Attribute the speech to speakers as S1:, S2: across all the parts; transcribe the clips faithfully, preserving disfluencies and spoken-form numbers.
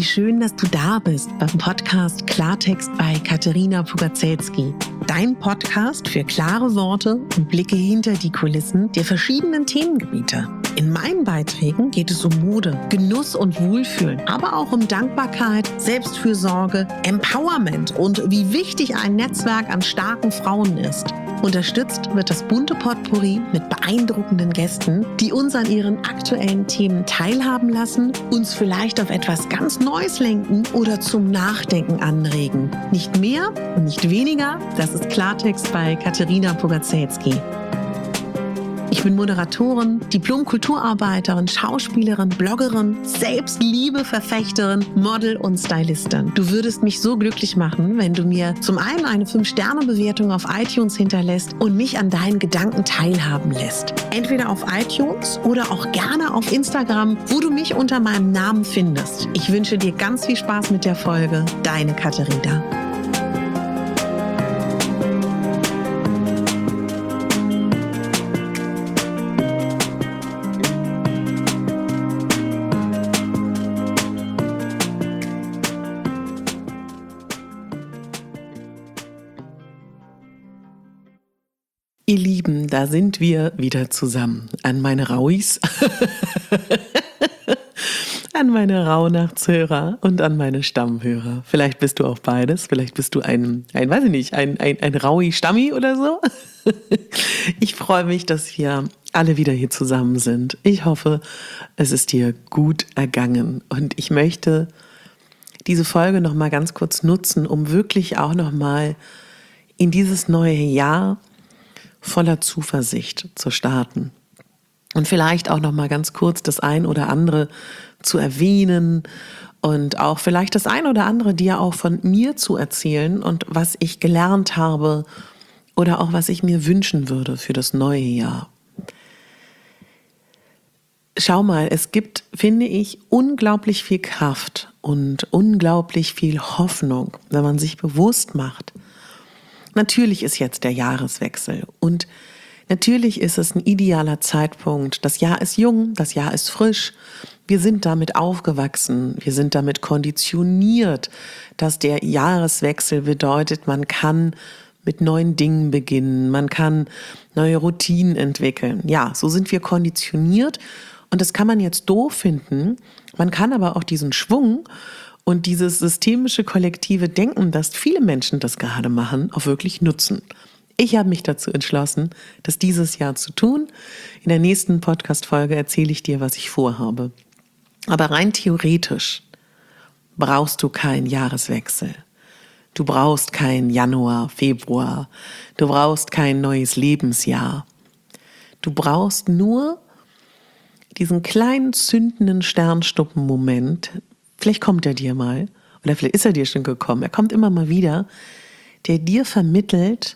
S1: Wie schön, dass du da bist beim Podcast Klartext bei Katerina Pugacelski. Dein Podcast für klare Worte und Blicke hinter die Kulissen der verschiedenen Themengebiete. In meinen Beiträgen geht es um Mode, Genuss und Wohlfühlen, aber auch um Dankbarkeit, Selbstfürsorge, Empowerment und wie wichtig ein Netzwerk an starken Frauen ist. Unterstützt wird das bunte Potpourri mit beeindruckenden Gästen, die uns an ihren aktuellen Themen teilhaben lassen, uns vielleicht auf etwas ganz Neues lenken oder zum Nachdenken anregen. Nicht mehr und nicht weniger, das ist Klartext bei Katerina Pugacelski. Ich bin Moderatorin, Diplom-Kulturarbeiterin, Schauspielerin, Bloggerin, Selbstliebe-Verfechterin, Model und Stylistin. Du würdest mich so glücklich machen, wenn du mir zum einen eine fünf Sterne Bewertung auf iTunes hinterlässt und mich an deinen Gedanken teilhaben lässt. Entweder auf iTunes oder auch gerne auf Instagram, wo du mich unter meinem Namen findest. Ich wünsche dir ganz viel Spaß mit der Folge. Deine Katerina. Ihr Lieben, da sind wir wieder zusammen. An meine Rauis, an meine Rauhnachtshörer und an meine Stammhörer. Vielleicht bist du auch beides, vielleicht bist du ein, ein weiß ich nicht, ein, ein, ein Raui-Stammi oder so. Ich freue mich, dass wir alle wieder hier zusammen sind. Ich hoffe, es ist dir gut ergangen. Und ich möchte diese Folge noch mal ganz kurz nutzen, um wirklich auch noch mal in dieses neue Jahr voller Zuversicht zu starten. Und vielleicht auch noch mal ganz kurz das ein oder andere zu erwähnen und auch vielleicht das ein oder andere dir auch von mir zu erzählen und was ich gelernt habe oder auch was ich mir wünschen würde für das neue Jahr. Schau mal, es gibt, finde ich, unglaublich viel Kraft und unglaublich viel Hoffnung, wenn man sich bewusst macht, natürlich ist jetzt der Jahreswechsel und natürlich ist es ein idealer Zeitpunkt. Das Jahr ist jung, das Jahr ist frisch. Wir sind damit aufgewachsen, wir sind damit konditioniert, dass der Jahreswechsel bedeutet, man kann mit neuen Dingen beginnen, man kann neue Routinen entwickeln. Ja, so sind wir konditioniert und das kann man jetzt doof finden. Man kann aber auch diesen Schwung und dieses systemische kollektive Denken, dass viele Menschen das gerade machen, auch wirklich nutzen. Ich habe mich dazu entschlossen, das dieses Jahr zu tun. In der nächsten Podcast-Folge erzähle ich dir, was ich vorhabe. Aber rein theoretisch brauchst du keinen Jahreswechsel. Du brauchst keinen Januar, Februar. Du brauchst kein neues Lebensjahr. Du brauchst nur diesen kleinen zündenden Sternschnuppen-Moment. Vielleicht kommt er dir mal, oder vielleicht ist er dir schon gekommen, er kommt immer mal wieder, der dir vermittelt,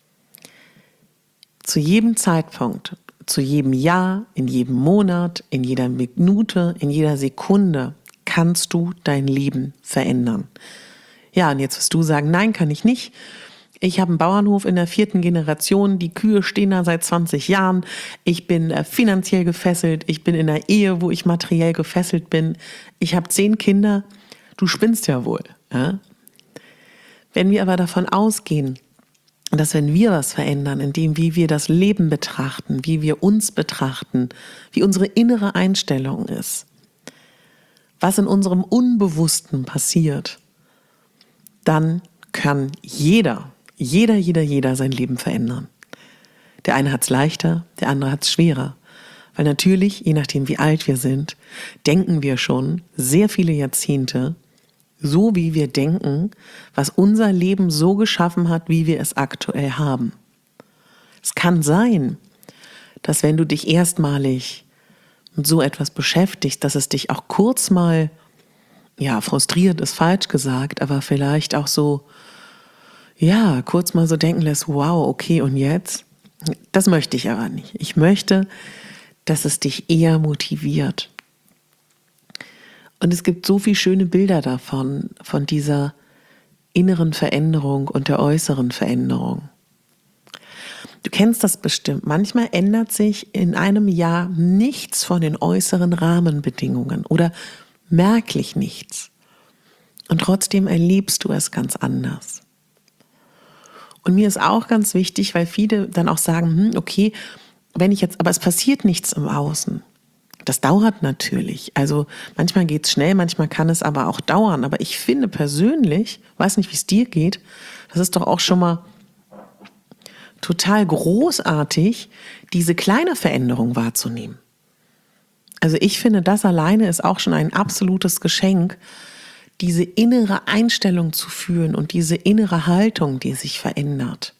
S1: zu jedem Zeitpunkt, zu jedem Jahr, in jedem Monat, in jeder Minute, in jeder Sekunde kannst du dein Leben verändern. Ja, und jetzt wirst du sagen, nein, kann ich nicht. Ich habe einen Bauernhof in der vierten Generation, die Kühe stehen da seit zwanzig Jahren, ich bin finanziell gefesselt, ich bin in einer Ehe, wo ich materiell gefesselt bin, ich habe zehn Kinder, du spinnst ja wohl. Ja? Wenn wir aber davon ausgehen, dass wenn wir was verändern, indem wie wir das Leben betrachten, wie wir uns betrachten, wie unsere innere Einstellung ist, was in unserem Unbewussten passiert, dann kann jeder, Jeder, jeder, jeder sein Leben verändern. Der eine hat es leichter, der andere hat es schwerer. Weil natürlich, je nachdem wie alt wir sind, denken wir schon sehr viele Jahrzehnte, so wie wir denken, was unser Leben so geschaffen hat, wie wir es aktuell haben. Es kann sein, dass wenn du dich erstmalig mit so etwas beschäftigst, dass es dich auch kurz mal, ja, frustriert ist falsch gesagt, aber vielleicht auch so, ja, kurz mal so denken lässt, wow, okay, und jetzt? Das möchte ich aber nicht. Ich möchte, dass es dich eher motiviert. Und es gibt so viele schöne Bilder davon, von dieser inneren Veränderung und der äußeren Veränderung. Du kennst das bestimmt. Manchmal ändert sich in einem Jahr nichts von den äußeren Rahmenbedingungen oder merklich nichts. Und trotzdem erlebst du es ganz anders. Und mir ist auch ganz wichtig, weil viele dann auch sagen, hm, okay, wenn ich jetzt, aber es passiert nichts im Außen. Das dauert natürlich. Also manchmal geht es schnell, manchmal kann es aber auch dauern. Aber ich finde persönlich, weiß nicht, wie es dir geht, das ist doch auch schon mal total großartig, diese kleine Veränderung wahrzunehmen. Also ich finde, das alleine ist auch schon ein absolutes Geschenk, diese innere Einstellung zu fühlen und diese innere Haltung, die sich verändert.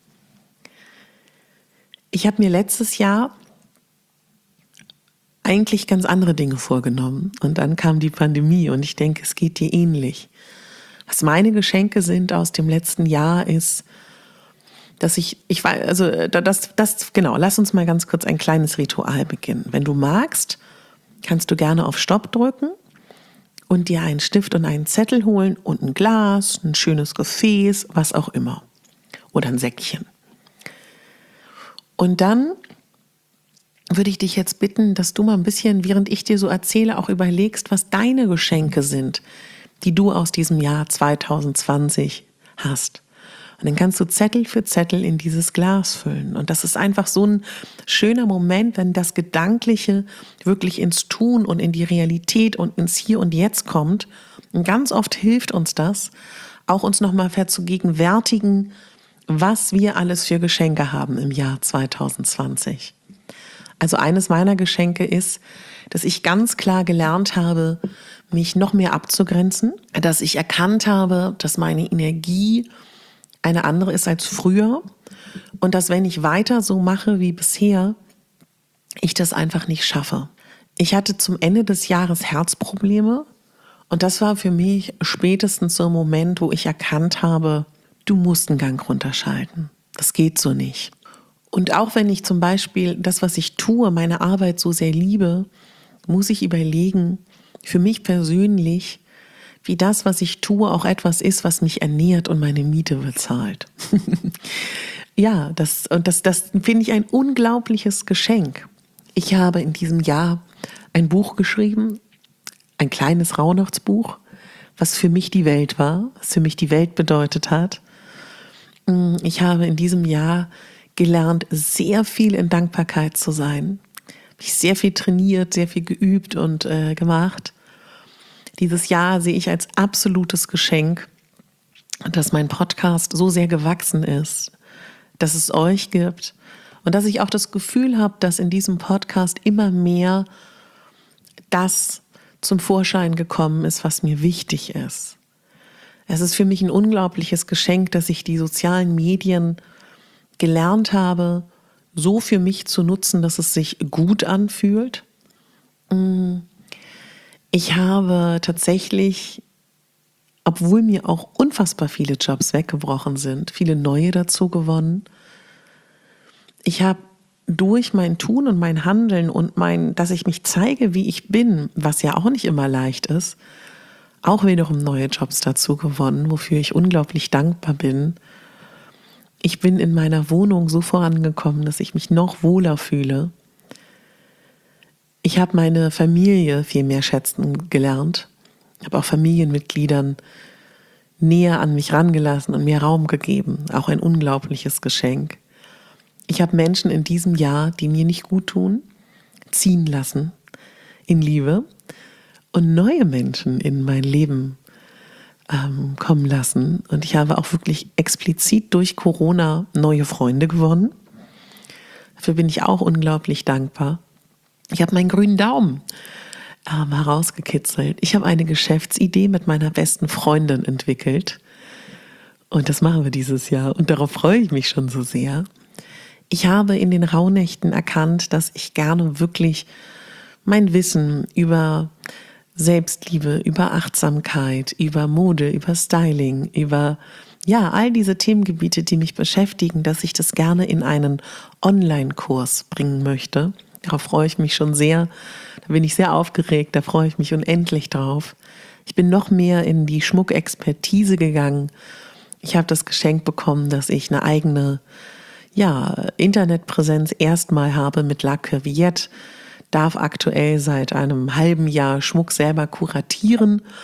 S1: Ich habe mir letztes Jahr eigentlich ganz andere Dinge vorgenommen und dann kam die Pandemie und ich denke, es geht dir ähnlich. Was meine Geschenke sind aus dem letzten Jahr ist, dass ich, ich weiß, also das, das, genau, lass uns mal ganz kurz ein kleines Ritual beginnen. Wenn du magst, kannst du gerne auf Stopp drücken und dir einen Stift und einen Zettel holen und ein Glas, ein schönes Gefäß, was auch immer. Oder ein Säckchen. Und dann würde ich dich jetzt bitten, dass du mal ein bisschen, während ich dir so erzähle, auch überlegst, was deine Geschenke sind, die du aus diesem Jahr zwanzig zwanzig hast. Und dann kannst du Zettel für Zettel in dieses Glas füllen. Und das ist einfach so ein schöner Moment, wenn das Gedankliche wirklich ins Tun und in die Realität und ins Hier und Jetzt kommt. Und ganz oft hilft uns das, auch uns nochmal verzugegenwärtigen, was wir alles für Geschenke haben im Jahr zwanzig zwanzig. Also eines meiner Geschenke ist, dass ich ganz klar gelernt habe, mich noch mehr abzugrenzen, dass ich erkannt habe, dass meine Energie eine andere ist als früher und dass, wenn ich weiter so mache wie bisher, ich das einfach nicht schaffe. Ich hatte zum Ende des Jahres Herzprobleme und das war für mich spätestens so ein Moment, wo ich erkannt habe, du musst einen Gang runterschalten. Das geht so nicht. Und auch wenn ich zum Beispiel das, was ich tue, meine Arbeit so sehr liebe, muss ich überlegen, für mich persönlich, wie das, was ich tue, auch etwas ist, was mich ernährt und meine Miete bezahlt. Ja, das, und das, das finde ich ein unglaubliches Geschenk. Ich habe in diesem Jahr ein Buch geschrieben, ein kleines Rauhnachtsbuch, was für mich die Welt war, was für mich die Welt bedeutet hat. Ich habe in diesem Jahr gelernt, sehr viel in Dankbarkeit zu sein. Habe ich sehr viel trainiert, sehr viel geübt und äh, gemacht. Dieses Jahr sehe ich als absolutes Geschenk, dass mein Podcast so sehr gewachsen ist, dass es euch gibt und dass ich auch das Gefühl habe, dass in diesem Podcast immer mehr das zum Vorschein gekommen ist, was mir wichtig ist. Es ist für mich ein unglaubliches Geschenk, dass ich die sozialen Medien gelernt habe, so für mich zu nutzen, dass es sich gut anfühlt. Ich habe tatsächlich, obwohl mir auch unfassbar viele Jobs weggebrochen sind, viele neue dazu gewonnen. Ich habe durch mein Tun und mein Handeln und mein, dass ich mich zeige, wie ich bin, was ja auch nicht immer leicht ist, auch wiederum neue Jobs dazu gewonnen, wofür ich unglaublich dankbar bin. Ich bin in meiner Wohnung so vorangekommen, dass ich mich noch wohler fühle. Ich habe meine Familie viel mehr schätzen gelernt. Ich habe auch Familienmitgliedern näher an mich rangelassen und mir Raum gegeben. Auch ein unglaubliches Geschenk. Ich habe Menschen in diesem Jahr, die mir nicht gut tun, ziehen lassen in Liebe und neue Menschen in mein Leben ähm, kommen lassen. Und ich habe auch wirklich explizit durch Corona neue Freunde gewonnen. Dafür bin ich auch unglaublich dankbar. Ich habe meinen grünen Daumen ähm, herausgekitzelt. Ich habe eine Geschäftsidee mit meiner besten Freundin entwickelt. Und das machen wir dieses Jahr. Und darauf freue ich mich schon so sehr. Ich habe in den Rauhnächten erkannt, dass ich gerne wirklich mein Wissen über Selbstliebe, über Achtsamkeit, über Mode, über Styling, über ja, all diese Themengebiete, die mich beschäftigen, dass ich das gerne in einen Online-Kurs bringen möchte. Darauf freue ich mich schon sehr. Da bin ich sehr aufgeregt, da freue ich mich unendlich drauf. Ich bin noch mehr in die Schmuckexpertise gegangen. Ich habe das Geschenk bekommen, dass ich eine eigene ja, Internetpräsenz erstmal habe mit La Curviette. Darf aktuell seit einem halben Jahr Schmuck selber kuratieren.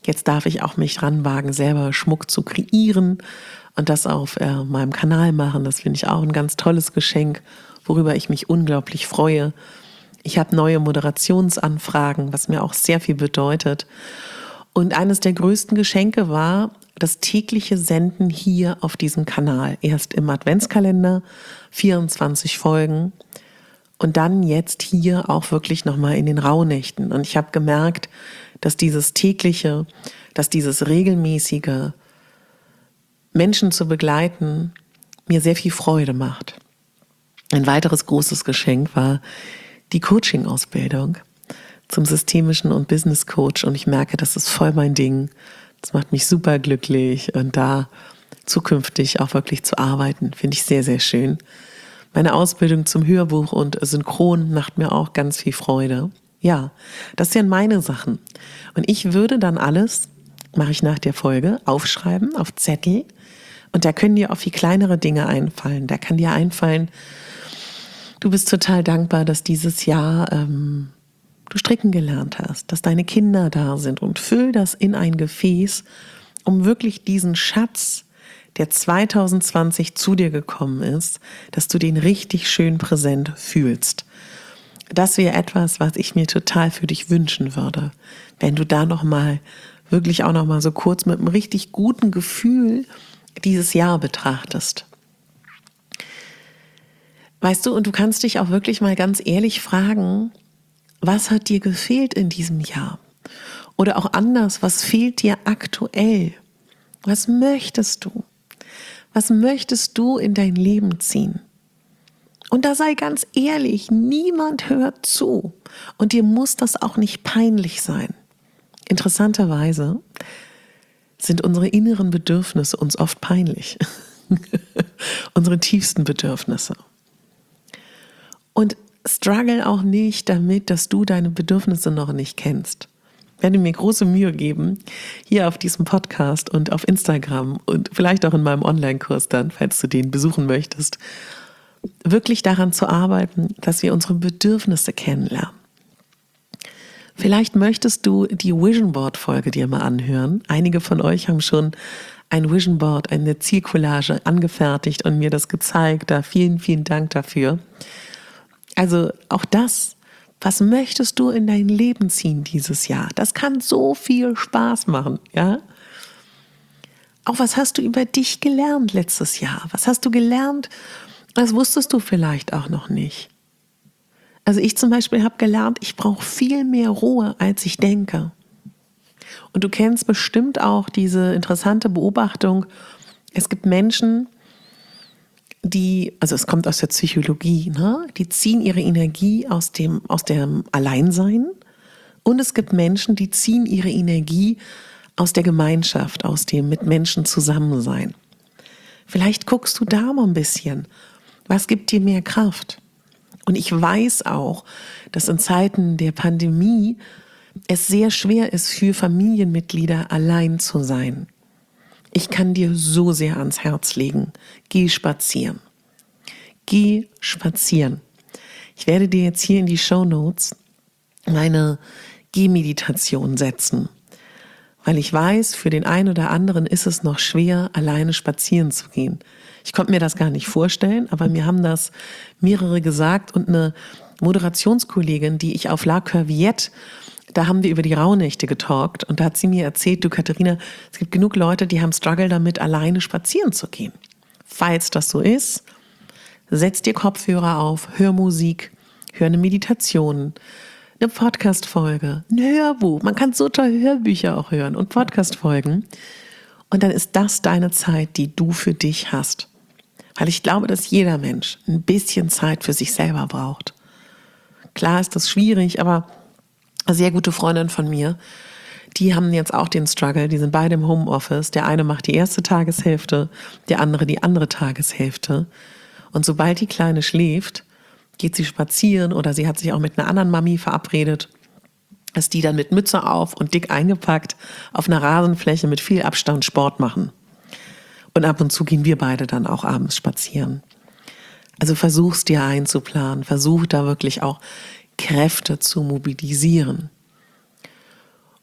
S1: Jetzt darf ich auch mich ranwagen, selber Schmuck zu kreieren und das auf äh, meinem Kanal machen. Das finde ich auch ein ganz tolles Geschenk, worüber ich mich unglaublich freue. Ich habe neue Moderationsanfragen, was mir auch sehr viel bedeutet. Und eines der größten Geschenke war das tägliche Senden hier auf diesem Kanal. Erst im Adventskalender, vierundzwanzig Folgen. Und dann jetzt hier auch wirklich nochmal in den Rauhnächten. Und ich habe gemerkt, dass dieses tägliche, dass dieses regelmäßige Menschen zu begleiten mir sehr viel Freude macht. Ein weiteres großes Geschenk war die Coaching-Ausbildung zum systemischen und Business Coach. Und ich merke, das ist voll mein Ding. Das macht mich super glücklich. Und da zukünftig auch wirklich zu arbeiten, finde ich sehr, sehr schön. Meine Ausbildung zum Hörbuch und Synchron macht mir auch ganz viel Freude. Ja, das sind meine Sachen. Und ich würde dann alles, mache ich nach der Folge, aufschreiben auf Zettel. Und da können dir auch viel kleinere Dinge einfallen. Da kann dir einfallen, du bist total dankbar, dass dieses Jahr ähm, du stricken gelernt hast, dass deine Kinder da sind. Und füll das in ein Gefäß, um wirklich diesen Schatz, der zwanzig zwanzig zu dir gekommen ist, dass du den richtig schön präsent fühlst. Das wäre etwas, was ich mir total für dich wünschen würde, wenn du da nochmal, wirklich auch nochmal so kurz mit einem richtig guten Gefühl dieses Jahr betrachtest. Weißt du, und du kannst dich auch wirklich mal ganz ehrlich fragen, was hat dir gefehlt in diesem Jahr? Oder auch anders, was fehlt dir aktuell? Was möchtest du? Was möchtest du in dein Leben ziehen? Und da sei ganz ehrlich, niemand hört zu. Und dir muss das auch nicht peinlich sein. Interessanterweise sind unsere inneren Bedürfnisse uns oft peinlich. Unsere tiefsten Bedürfnisse. Und struggle auch nicht damit, dass du deine Bedürfnisse noch nicht kennst. Ich werde mir große Mühe geben, hier auf diesem Podcast und auf Instagram und vielleicht auch in meinem Online-Kurs dann, falls du den besuchen möchtest, wirklich daran zu arbeiten, dass wir unsere Bedürfnisse kennenlernen. Vielleicht möchtest du die Vision Board Folge dir mal anhören. Einige von euch haben schon ein Vision Board, eine Zielcollage angefertigt und mir das gezeigt. Da vielen, vielen Dank dafür. Also auch das, was möchtest du in dein Leben ziehen dieses Jahr? Das kann so viel Spaß machen, ja? Auch was hast du über dich gelernt letztes Jahr? Was hast du gelernt? Das wusstest du vielleicht auch noch nicht. Also ich zum Beispiel habe gelernt, ich brauche viel mehr Ruhe, als ich denke. Und du kennst bestimmt auch diese interessante Beobachtung. Es gibt Menschen, die, also es kommt aus der Psychologie, ne? Die ziehen ihre Energie aus dem, aus dem Alleinsein. Und es gibt Menschen, die ziehen ihre Energie aus der Gemeinschaft, aus dem mit Menschen zusammensein. Vielleicht guckst du da mal ein bisschen. Was gibt dir mehr Kraft? Und ich weiß auch, dass in Zeiten der Pandemie es sehr schwer ist, für Familienmitglieder allein zu sein. Ich kann dir so sehr ans Herz legen. Geh spazieren. Geh spazieren. Ich werde dir jetzt hier in die Shownotes meine Gehmeditation setzen. Weil ich weiß, für den einen oder anderen ist es noch schwer, alleine spazieren zu gehen. Ich konnte mir das gar nicht vorstellen, aber mir haben das mehrere gesagt und eine Moderationskollegin, die ich auf La Curviette, da haben wir über die Rauhnächte getalkt und da hat sie mir erzählt, du Katharina, es gibt genug Leute, die haben Struggle damit, alleine spazieren zu gehen. Falls das so ist, setz dir Kopfhörer auf, hör Musik, hör eine Meditation, eine Podcast-Folge, ein Hörbuch. Man kann so toll Hörbücher auch hören und Podcast-Folgen. Und dann ist das deine Zeit, die du für dich hast. Weil ich glaube, dass jeder Mensch ein bisschen Zeit für sich selber braucht. Klar ist das schwierig, aber eine sehr gute Freundin von mir, die haben jetzt auch den Struggle, die sind beide im Homeoffice. Der eine macht die erste Tageshälfte, der andere die andere Tageshälfte. Und sobald die Kleine schläft, geht sie spazieren oder sie hat sich auch mit einer anderen Mami verabredet, dass die dann mit Mütze auf und dick eingepackt auf einer Rasenfläche mit viel Abstand Sport machen. Und ab und zu gehen wir beide dann auch abends spazieren. Also versuch's dir einzuplanen, versuch da wirklich auch Kräfte zu mobilisieren.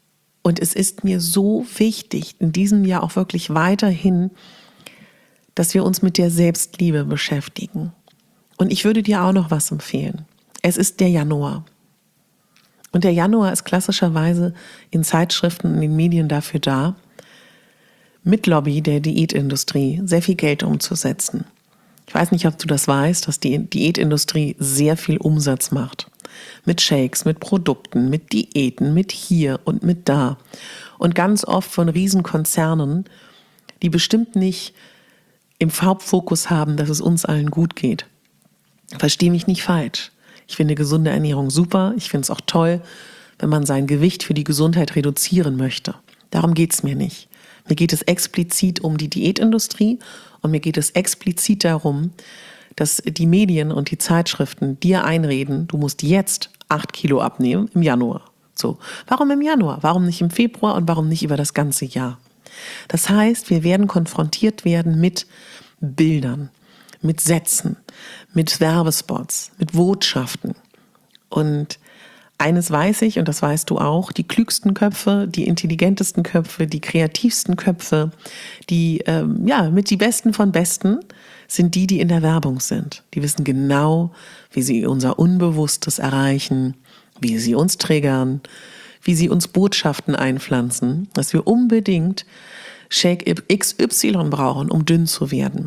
S1: Und es ist mir so wichtig, in diesem Jahr auch wirklich weiterhin, dass wir uns mit der Selbstliebe beschäftigen. Und ich würde dir auch noch was empfehlen. Es ist der Januar. Und der Januar ist klassischerweise in Zeitschriften, in den Medien dafür da, mit Lobby der Diätindustrie sehr viel Geld umzusetzen. Ich weiß nicht, ob du das weißt, dass die Diätindustrie sehr viel Umsatz macht. Mit Shakes, mit Produkten, mit Diäten, mit hier und mit da. Und ganz oft von Riesenkonzernen, die bestimmt nicht im Hauptfokus haben, dass es uns allen gut geht. Versteh mich nicht falsch. Ich finde gesunde Ernährung super. Ich finde es auch toll, wenn man sein Gewicht für die Gesundheit reduzieren möchte. Darum geht es mir nicht. Mir geht es explizit um die Diätindustrie und mir geht es explizit darum, dass die Medien und die Zeitschriften dir einreden, du musst jetzt acht Kilo abnehmen im Januar. So, warum im Januar? Warum nicht im Februar und warum nicht über das ganze Jahr? Das heißt, wir werden konfrontiert werden mit Bildern, mit Sätzen, mit Werbespots, mit Botschaften. Und eines weiß ich, und das weißt du auch, die klügsten Köpfe, die intelligentesten Köpfe, die kreativsten Köpfe, die, ähm, ja, mit die Besten von Besten sind die, die in der Werbung sind. Die wissen genau, wie sie unser Unbewusstes erreichen, wie sie uns triggern, wie sie uns Botschaften einpflanzen, dass wir unbedingt Shake X Y brauchen, um dünn zu werden.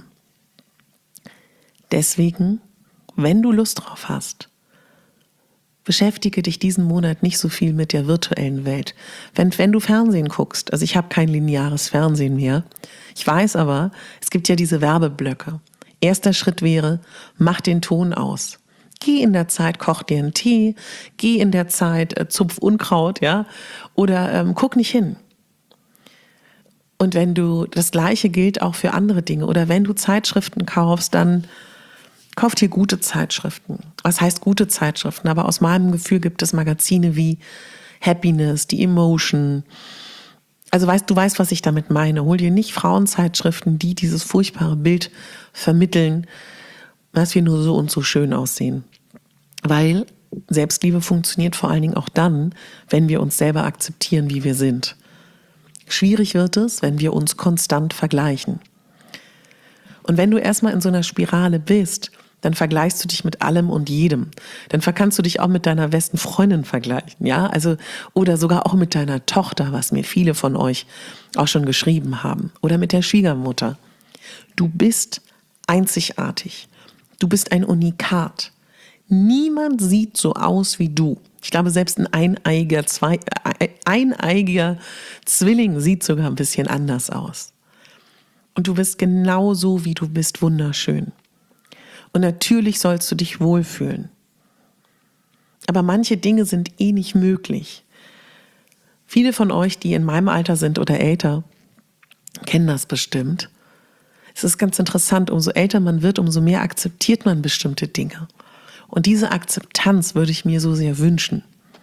S1: Deswegen, wenn du Lust drauf hast, beschäftige dich diesen Monat nicht so viel mit der virtuellen Welt. Wenn, wenn du Fernsehen guckst, also ich habe kein lineares Fernsehen mehr, ich weiß aber, es gibt ja diese Werbeblöcke. Erster Schritt wäre, mach den Ton aus. Geh in der Zeit, koch dir einen Tee, geh in der Zeit, äh, zupf Unkraut, ja, oder ähm, guck nicht hin. Und wenn du, das Gleiche gilt auch für andere Dinge, oder wenn du Zeitschriften kaufst, dann kauf dir gute Zeitschriften. Was heißt gute Zeitschriften? Aber aus meinem Gefühl gibt es Magazine wie Happiness, die Emotion. Also weißt, du weißt, was ich damit meine. Hol dir nicht Frauenzeitschriften, die dieses furchtbare Bild vermitteln, dass wir nur so und so schön aussehen. Weil Selbstliebe funktioniert vor allen Dingen auch dann, wenn wir uns selber akzeptieren, wie wir sind. Schwierig wird es, wenn wir uns konstant vergleichen. Und wenn du erstmal in so einer Spirale bist, dann vergleichst du dich mit allem und jedem. Dann kannst du dich auch mit deiner besten Freundin vergleichen, ja? Also, oder sogar auch mit deiner Tochter, was mir viele von euch auch schon geschrieben haben. Oder mit der Schwiegermutter. Du bist einzigartig. Du bist ein Unikat. Niemand sieht so aus wie du. Ich glaube, selbst ein eineiiger, zwei, eineiiger Zwilling sieht sogar ein bisschen anders aus. Und du bist genauso, wie du bist, wunderschön. Und natürlich sollst du dich wohlfühlen. Aber manche Dinge sind eh nicht möglich. Viele von euch, die in meinem Alter sind oder älter, kennen das bestimmt. Es ist ganz interessant, umso älter man wird, umso mehr akzeptiert man bestimmte Dinge. Und diese Akzeptanz würde ich mir so sehr wünschen.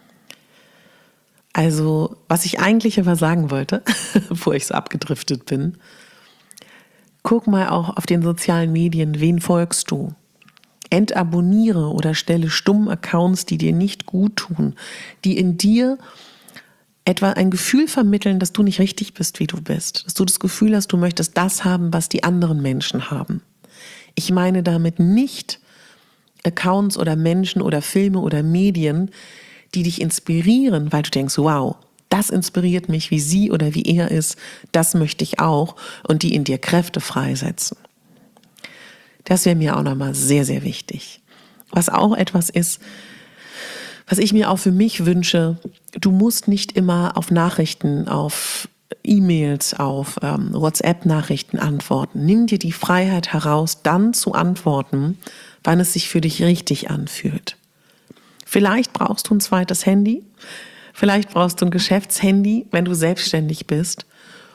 S1: Also, was ich eigentlich aber sagen wollte, bevor ich so abgedriftet bin, guck mal auch auf den sozialen Medien, wen folgst du? Entabonniere oder stelle stumm Accounts, die dir nicht gut tun, die in dir etwa ein Gefühl vermitteln, dass du nicht richtig bist, wie du bist. Dass du das Gefühl hast, du möchtest das haben, was die anderen Menschen haben. Ich meine damit nicht Accounts oder Menschen oder Filme oder Medien, die dich inspirieren, weil du denkst, wow, das inspiriert mich, wie sie oder wie er ist, das möchte ich auch, und die in dir Kräfte freisetzen. Das wäre mir auch nochmal sehr, sehr wichtig. Was auch etwas ist, was ich mir auch für mich wünsche, du musst nicht immer auf Nachrichten, auf E-Mails, auf ähm, WhatsApp-Nachrichten antworten. Nimm dir die Freiheit heraus, dann zu antworten, wann es sich für dich richtig anfühlt. Vielleicht brauchst du ein zweites Handy, vielleicht brauchst du ein Geschäftshandy, wenn du selbstständig bist.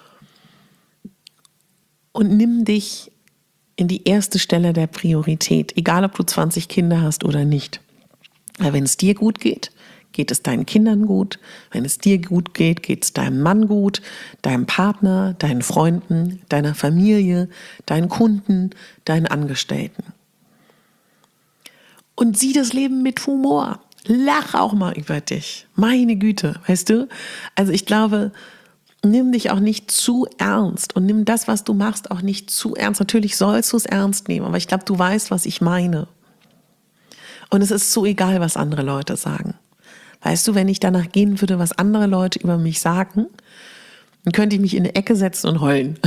S1: Und nimm dich in die erste Stelle der Priorität, egal ob du zwanzig Kinder hast oder nicht. Weil wenn es dir gut geht, geht es deinen Kindern gut. Wenn es dir gut geht, geht es deinem Mann gut, deinem Partner, deinen Freunden, deiner Familie, deinen Kunden, deinen Angestellten. Und sieh das Leben mit Humor. Lach auch mal über dich. Meine Güte, weißt du? Also ich glaube, nimm dich auch nicht zu ernst und nimm das, was du machst, auch nicht zu ernst. Natürlich sollst du es ernst nehmen, aber ich glaube, du weißt, was ich meine. Und es ist so egal, was andere Leute sagen. Weißt du, wenn ich danach gehen würde, was andere Leute über mich sagen, dann könnte ich mich in eine Ecke setzen und heulen.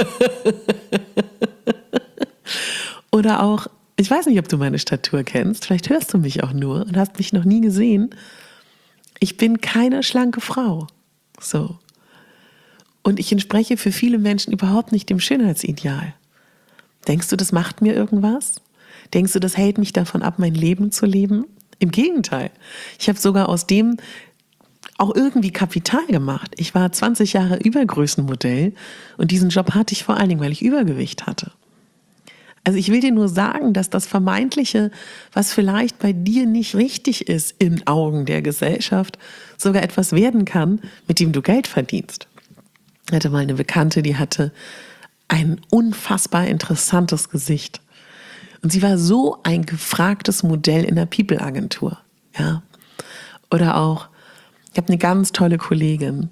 S1: Oder auch, ich weiß nicht, ob du meine Statur kennst, vielleicht hörst du mich auch nur und hast mich noch nie gesehen. Ich bin keine schlanke Frau. So. Und ich entspreche für viele Menschen überhaupt nicht dem Schönheitsideal. Denkst du, das macht mir irgendwas? Denkst du, das hält mich davon ab, mein Leben zu leben? Im Gegenteil. Ich habe sogar aus dem auch irgendwie Kapital gemacht. Ich war zwanzig Jahre Übergrößenmodell und diesen Job hatte ich vor allen Dingen, weil ich Übergewicht hatte. Also ich will dir nur sagen, dass das Vermeintliche, was vielleicht bei dir nicht richtig ist in Augen der Gesellschaft, sogar etwas werden kann, mit dem du Geld verdienst. Ich hatte mal eine Bekannte, die hatte ein unfassbar interessantes Gesicht. Und sie war so ein gefragtes Modell in der People-Agentur. Ja. Oder auch, ich habe eine ganz tolle Kollegin,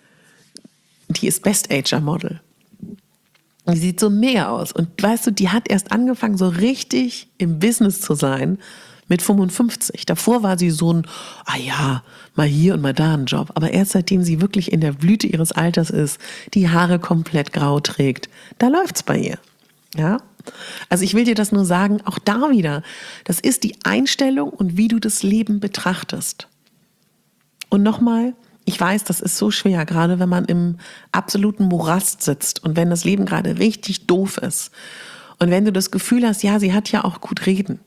S1: die ist Best-Ager-Model. Die sieht so mega aus. Und weißt du, die hat erst angefangen, so richtig im Business zu sein mit fünfundfünfzig. Davor war sie so ein, ah ja, mal hier und mal da ein Job. Aber erst seitdem sie wirklich in der Blüte ihres Alters ist, die Haare komplett grau trägt, da läuft's bei ihr. Ja? Also ich will dir das nur sagen, auch da wieder, das ist die Einstellung und wie du das Leben betrachtest. Und nochmal, ich weiß, das ist so schwer, gerade wenn man im absoluten Morast sitzt und wenn das Leben gerade richtig doof ist. Und wenn du das Gefühl hast, ja, sie hat ja auch gut reden.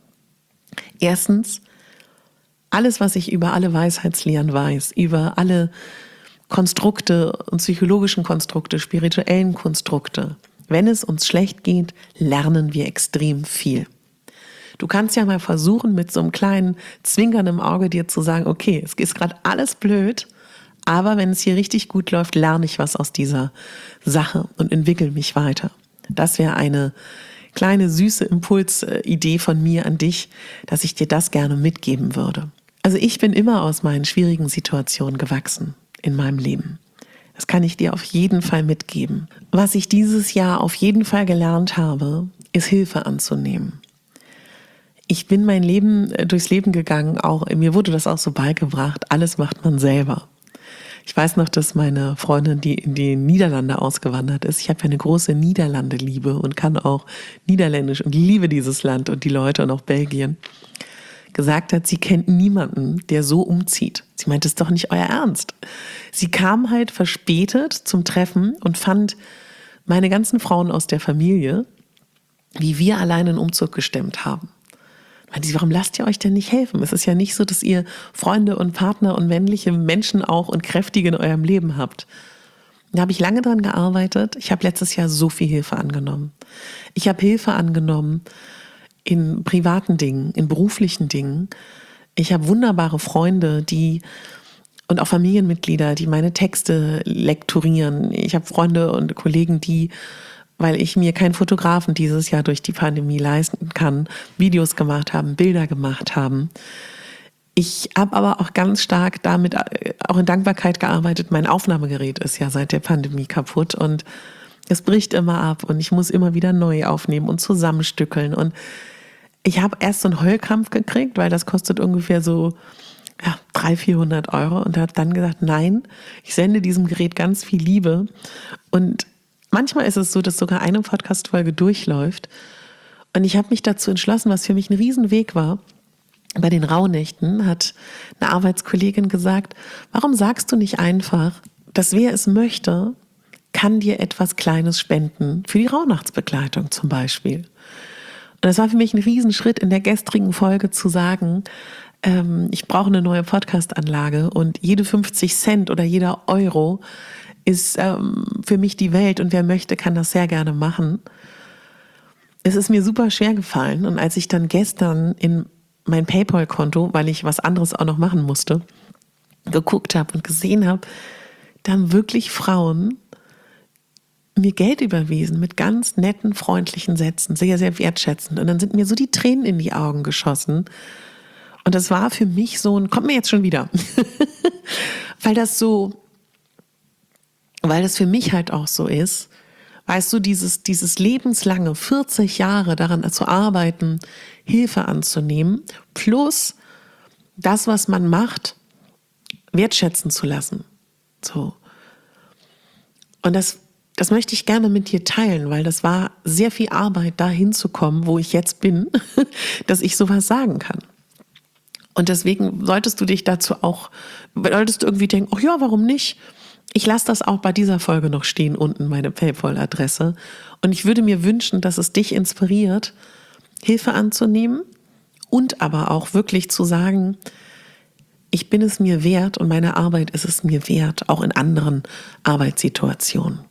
S1: Erstens, alles, was ich über alle Weisheitslehren weiß, über alle Konstrukte und psychologischen Konstrukte, spirituellen Konstrukte, wenn es uns schlecht geht, lernen wir extrem viel. Du kannst ja mal versuchen, mit so einem kleinen Zwinkern im Auge dir zu sagen, okay, es ist gerade alles blöd, aber wenn es hier richtig gut läuft, lerne ich was aus dieser Sache und entwickle mich weiter. Das wäre eine kleine süße Impulsidee von mir an dich, dass ich dir das gerne mitgeben würde. Also ich bin immer aus meinen schwierigen Situationen gewachsen in meinem Leben. Das kann ich dir auf jeden Fall mitgeben. Was ich dieses Jahr auf jeden Fall gelernt habe, ist Hilfe anzunehmen. Ich bin mein Leben durchs Leben gegangen, auch mir wurde das auch so beigebracht, alles macht man selber. Ich weiß noch, dass meine Freundin, die in die Niederlande ausgewandert ist, ich habe ja eine große Niederlande-Liebe und kann auch Niederländisch und liebe dieses Land und die Leute und auch Belgien, gesagt hat, sie kennt niemanden, der so umzieht. Sie meint, das ist doch nicht euer Ernst. Sie kam halt verspätet zum Treffen und fand meine ganzen Frauen aus der Familie, wie wir alleine einen Umzug gestemmt haben. Meinte sie, warum lasst ihr euch denn nicht helfen? Es ist ja nicht so, dass ihr Freunde und Partner und männliche Menschen auch und Kräftige in eurem Leben habt. Da habe ich lange dran gearbeitet. Ich habe letztes Jahr so viel Hilfe angenommen. Ich habe Hilfe angenommen in privaten Dingen, in beruflichen Dingen. Ich habe wunderbare Freunde, die und auch Familienmitglieder, die meine Texte lektorieren. Ich habe Freunde und Kollegen, die, weil ich mir keinen Fotografen dieses Jahr durch die Pandemie leisten kann, Videos gemacht haben, Bilder gemacht haben. Ich habe aber auch ganz stark damit auch in Dankbarkeit gearbeitet. Mein Aufnahmegerät ist ja seit der Pandemie kaputt und es bricht immer ab und ich muss immer wieder neu aufnehmen und zusammenstückeln. Und ich habe erst so einen Heulkrampf gekriegt, weil das kostet ungefähr so ja, dreihundert, vierhundert Euro und habe dann gesagt, nein, ich sende diesem Gerät ganz viel Liebe. Und manchmal ist es so, dass sogar eine Podcast-Folge durchläuft. Und ich habe mich dazu entschlossen, was für mich ein Riesenweg war. Bei den Rauhnächten hat eine Arbeitskollegin gesagt, warum sagst du nicht einfach, dass wer es möchte, kann dir etwas Kleines spenden, für die Rauhnachtsbegleitung zum Beispiel. Und das war für mich ein Riesenschritt in der gestrigen Folge zu sagen, ähm, ich brauche eine neue Podcast-Anlage und jede fünfzig Cent oder jeder Euro ist ähm, für mich die Welt und wer möchte, kann das sehr gerne machen. Es ist mir super schwer gefallen und als ich dann gestern in mein PayPal-Konto, weil ich was anderes auch noch machen musste, geguckt habe und gesehen habe, da haben wirklich Frauen mir Geld überwiesen mit ganz netten, freundlichen Sätzen, sehr, sehr wertschätzend. Und dann sind mir so die Tränen in die Augen geschossen. Und das war für mich so ein, kommt mir jetzt schon wieder, weil das so, weil das für mich halt auch so ist, weißt du, dieses, dieses lebenslange vierzig Jahre daran zu arbeiten, Hilfe anzunehmen, plus das, was man macht, wertschätzen zu lassen. So. Und das, das möchte ich gerne mit dir teilen, weil das war sehr viel Arbeit, da hinzukommen, wo ich jetzt bin, dass ich sowas sagen kann. Und deswegen solltest du dich dazu auch, solltest du irgendwie denken, ach ja, warum nicht? Ich lasse das auch bei dieser Folge noch stehen, unten meine PayPal-Adresse. Und ich würde mir wünschen, dass es dich inspiriert, Hilfe anzunehmen und aber auch wirklich zu sagen, ich bin es mir wert und meine Arbeit ist es mir wert, auch in anderen Arbeitssituationen.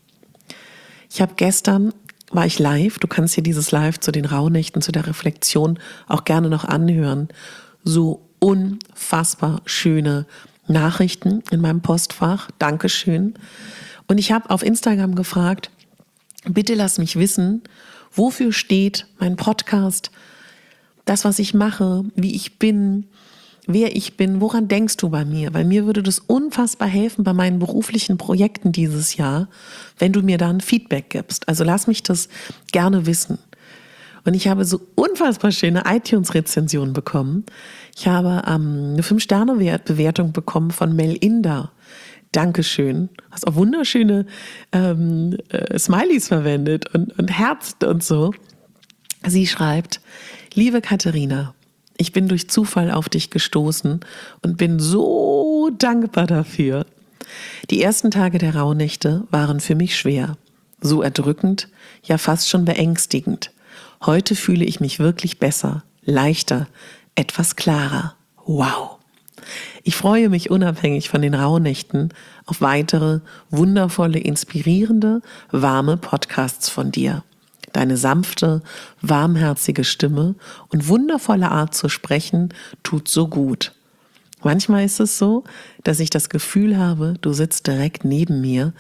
S1: Ich habe gestern, war ich live, du kannst dir dieses Live zu den Rauhnächten, zu der Reflexion auch gerne noch anhören, so unfassbar schöne Nachrichten in meinem Postfach. Dankeschön. Und ich habe auf Instagram gefragt, bitte lass mich wissen, wofür steht mein Podcast, das, was ich mache, wie ich bin, wer ich bin, woran denkst du bei mir? Weil mir würde das unfassbar helfen bei meinen beruflichen Projekten dieses Jahr, wenn du mir da ein Feedback gibst. Also lass mich das gerne wissen. Und ich habe so unfassbar schöne iTunes-Rezensionen bekommen. Ich habe ähm, eine fünf Sterne Bewertung bekommen von Melinda. Dankeschön. Hast auch wunderschöne ähm, äh, Smileys verwendet und, und herzt und so. Sie schreibt, liebe Katharina, ich bin durch Zufall auf dich gestoßen und bin so dankbar dafür. Die ersten Tage der Rauhnächte waren für mich schwer, so erdrückend, ja fast schon beängstigend. Heute fühle ich mich wirklich besser, leichter, etwas klarer. Wow! Ich freue mich unabhängig von den Rauhnächten auf weitere wundervolle, inspirierende, warme Podcasts von dir. Deine sanfte, warmherzige Stimme und wundervolle Art zu sprechen tut so gut. Manchmal ist es so, dass ich das Gefühl habe, du sitzt direkt neben mir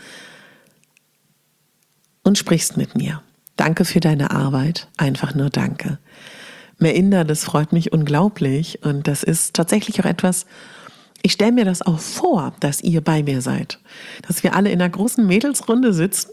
S1: und sprichst mit mir. Danke für deine Arbeit, einfach nur danke. Melinda, das freut mich unglaublich und das ist tatsächlich auch etwas, ich stelle mir das auch vor, dass ihr bei mir seid, dass wir alle in einer großen Mädelsrunde sitzen,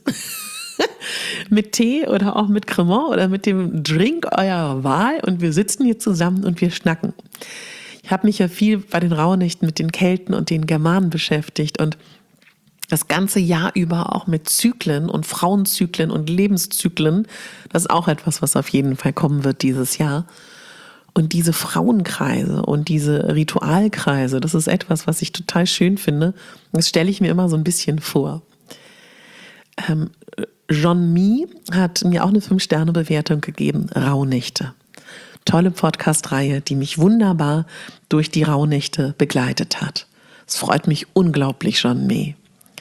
S1: mit Tee oder auch mit Cremant oder mit dem Drink eurer Wahl und wir sitzen hier zusammen und wir schnacken. Ich habe mich ja viel bei den Rauhnächten mit den Kelten und den Germanen beschäftigt und das ganze Jahr über auch mit Zyklen und Frauenzyklen und Lebenszyklen. Das ist auch etwas, was auf jeden Fall kommen wird dieses Jahr. Und diese Frauenkreise und diese Ritualkreise, das ist etwas, was ich total schön finde. Das stelle ich mir immer so ein bisschen vor. Ähm, John Mee hat mir auch eine fünf Sterne Bewertung gegeben, Rauhnächte. Tolle Podcast-Reihe, die mich wunderbar durch die Rauhnächte begleitet hat. Es freut mich unglaublich, John Mee.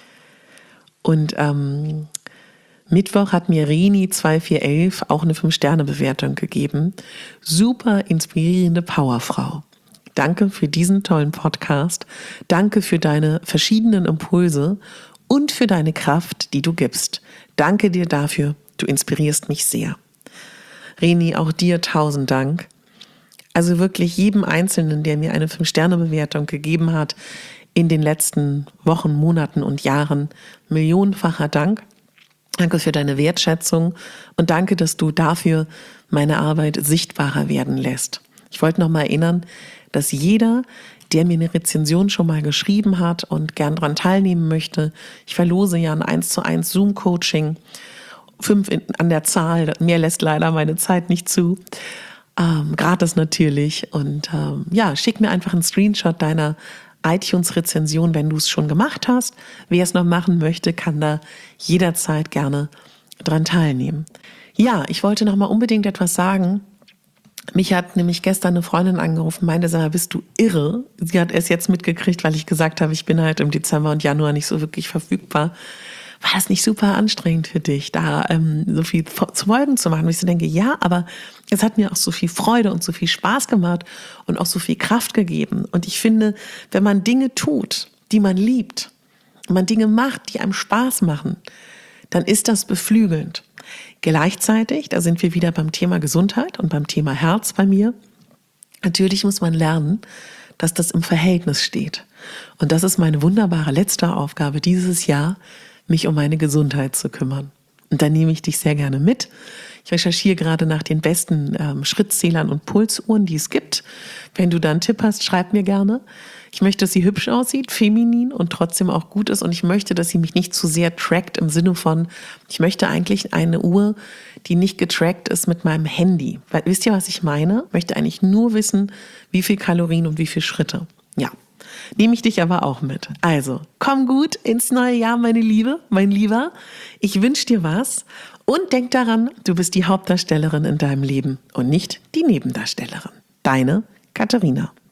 S1: Und ähm, Mittwoch hat mir Reni zwei vier elf auch eine fünf Sterne Bewertung gegeben. Super inspirierende Powerfrau. Danke für diesen tollen Podcast. Danke für deine verschiedenen Impulse und für deine Kraft, die du gibst. Danke dir dafür. Du inspirierst mich sehr. Reni, auch dir tausend Dank. Also wirklich jedem Einzelnen, der mir eine fünf Sterne Bewertung gegeben hat, in den letzten Wochen, Monaten und Jahren millionenfacher Dank. Danke für deine Wertschätzung und danke, dass du dafür meine Arbeit sichtbarer werden lässt. Ich wollte noch mal erinnern, dass jeder, der mir eine Rezension schon mal geschrieben hat und gern daran teilnehmen möchte, ich verlose ja ein eins zu eins Zoom-Coaching, fünf in, an der Zahl, mehr lässt leider meine Zeit nicht zu, ähm, gratis natürlich. Und ähm, ja, schick mir einfach einen Screenshot deiner iTunes-Rezension, wenn du es schon gemacht hast. Wer es noch machen möchte, kann da jederzeit gerne dran teilnehmen. Ja, ich wollte noch mal unbedingt etwas sagen. Mich hat nämlich gestern eine Freundin angerufen, meinte, sag mal, bist du irre? Sie hat es jetzt mitgekriegt, weil ich gesagt habe, ich bin halt im Dezember und Januar nicht so wirklich verfügbar. War das nicht super anstrengend für dich, da ähm, so viel zu Folgen zu machen? Und ich so denke, ja, aber es hat mir auch so viel Freude und so viel Spaß gemacht und auch so viel Kraft gegeben. Und ich finde, wenn man Dinge tut, die man liebt, und man Dinge macht, die einem Spaß machen, dann ist das beflügelnd. Gleichzeitig, da sind wir wieder beim Thema Gesundheit und beim Thema Herz bei mir, Natürlich muss man lernen, dass das im Verhältnis steht. Und das ist meine wunderbare letzte Aufgabe dieses Jahr, mich um meine Gesundheit zu kümmern. Und da nehme ich dich sehr gerne mit. Ich recherchiere gerade nach den besten ähm, Schrittzählern und Pulsuhren, die es gibt. Wenn du da einen Tipp hast, schreib mir gerne. Ich möchte, dass sie hübsch aussieht, feminin und trotzdem auch gut ist. Und ich möchte, dass sie mich nicht zu sehr trackt im Sinne von, ich möchte eigentlich eine Uhr, die nicht getrackt ist mit meinem Handy. Weil, wisst ihr, was ich meine? Ich möchte eigentlich nur wissen, wie viel Kalorien und wie viel Schritte. Ja, nehme ich dich aber auch mit. Also, komm gut ins neue Jahr, meine Liebe, mein Lieber. Ich wünsche dir was und denk daran, du bist die Hauptdarstellerin in deinem Leben und nicht die Nebendarstellerin. Deine Katharina.